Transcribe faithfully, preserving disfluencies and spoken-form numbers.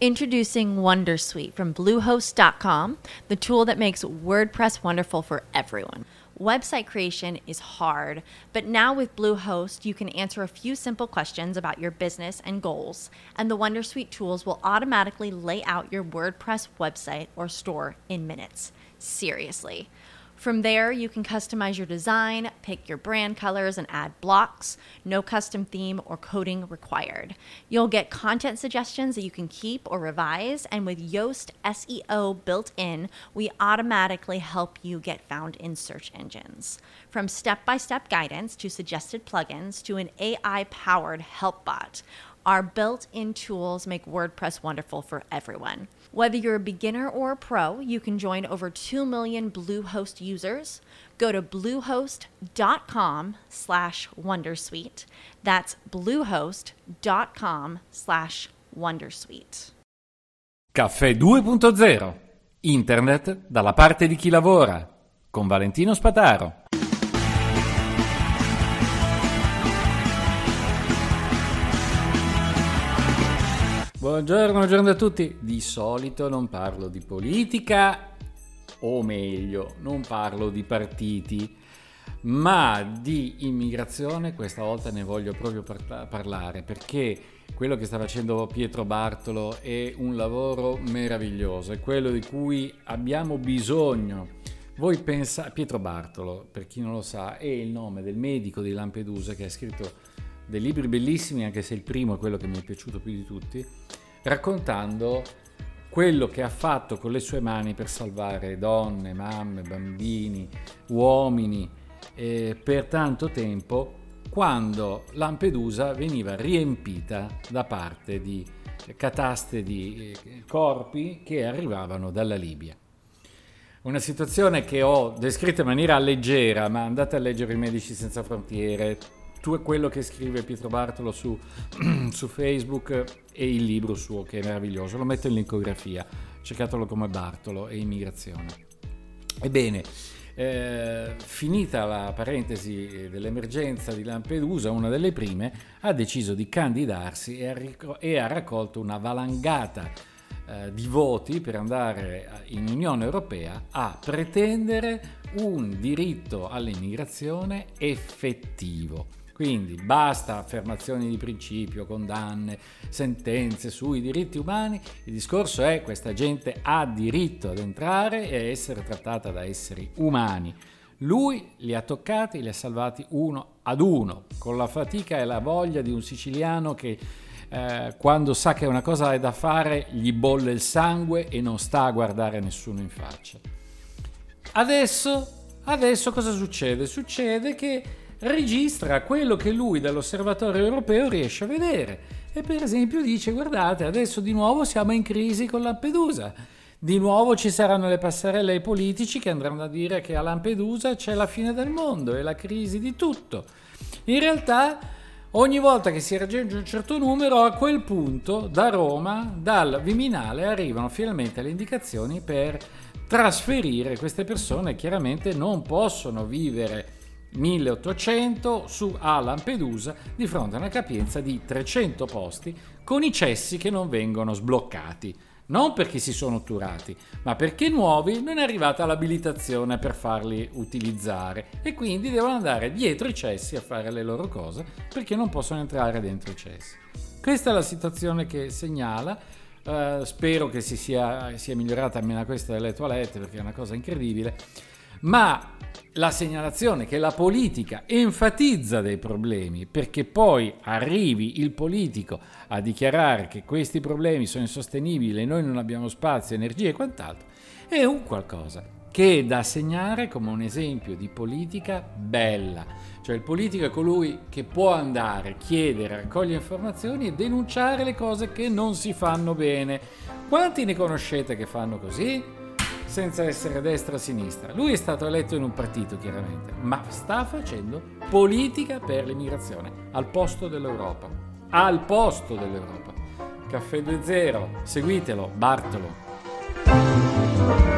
Introducing Wondersuite from Bluehost dot com, the tool that makes WordPress wonderful for everyone. Website creation is hard, but now with Bluehost, you can answer a few simple questions about your business and goals, and the Wondersuite tools will automatically lay out your WordPress website or store in minutes. Seriously. From there, you can customize your design, pick your brand colors, and add blocks. No custom theme or coding required. You'll get content suggestions that you can keep or revise, and with Yoast S E O built in, we automatically help you get found in search engines. From step-by-step guidance to suggested plugins to an A I-powered help bot, our built-in tools make WordPress wonderful for everyone. Whether you're a beginner or a pro, you can join over two million Bluehost users. Go to bluehost.com slash wondersuite. That's bluehost.com slash wondersuite. Caffè due punto zero. Internet dalla parte di chi lavora. Con Valentino Spataro. Buongiorno, buongiorno a tutti. Di solito non parlo di politica, o meglio, non parlo di partiti, ma di immigrazione questa volta ne voglio proprio par- parlare, perché quello che sta facendo Pietro Bartolo è un lavoro meraviglioso, è quello di cui abbiamo bisogno. Voi pensate, Pietro Bartolo, per chi non lo sa, è il nome del medico di Lampedusa che ha scritto dei libri bellissimi, anche se il primo è quello che mi è piaciuto più di tutti, raccontando quello che ha fatto con le sue mani per salvare donne, mamme, bambini, uomini eh, per tanto tempo, quando Lampedusa veniva riempita da parte di cataste di eh, corpi che arrivavano dalla Libia. Una situazione che ho descritto in maniera leggera, ma andate a leggere i Medici Senza Frontiere, tu è quello che scrive Pietro Bartolo su, su Facebook e il libro suo che è meraviglioso, lo metto in linkografia, cercatelo come Bartolo e immigrazione. Ebbene, eh, finita la parentesi dell'emergenza di Lampedusa, una delle prime ha deciso di candidarsi e ha, ric- e ha raccolto una valangata eh, di voti per andare in Unione Europea a pretendere un diritto all'immigrazione effettivo. Quindi basta affermazioni di principio, condanne, sentenze sui diritti umani, il discorso è questa gente ha diritto ad entrare e a essere trattata da esseri umani. Lui li ha toccati, li ha salvati uno ad uno, con la fatica e la voglia di un siciliano che eh, quando sa che una cosa è da fare gli bolle il sangue e non sta a guardare nessuno in faccia. Adesso, adesso cosa succede? Succede che registra quello che lui dall'osservatorio europeo riesce a vedere e per esempio dice: guardate, adesso di nuovo siamo in crisi con Lampedusa, di nuovo ci saranno le passerelle ai politici che andranno a dire che a Lampedusa c'è la fine del mondo e la crisi di tutto. In realtà ogni volta che si raggiunge un certo numero, a quel punto da Roma, dal Viminale, arrivano finalmente le indicazioni per trasferire queste persone. Chiaramente non possono vivere milleottocento su a Lampedusa di fronte a una capienza di trecento posti con i cessi che non vengono sbloccati, non perché si sono otturati, ma perché nuovi non è arrivata l'abilitazione per farli utilizzare e quindi devono andare dietro i cessi a fare le loro cose perché non possono entrare dentro i cessi. Questa è la situazione che segnala. Uh, spero che si sia, sia migliorata almeno questa delle toilette, perché è una cosa incredibile. Ma la segnalazione che la politica enfatizza dei problemi perché poi arrivi il politico a dichiarare che questi problemi sono insostenibili e noi non abbiamo spazio, energia e quant'altro è un qualcosa che è da segnare come un esempio di politica bella. Cioè il politico è colui che può andare, chiedere, raccogliere informazioni e denunciare le cose che non si fanno bene. Quanti ne conoscete che fanno così? Senza essere destra o sinistra. Lui è stato eletto in un partito, chiaramente, ma sta facendo politica per l'immigrazione al posto dell'Europa. Al posto dell'Europa. Caffè due zero, seguitelo, Bartolo.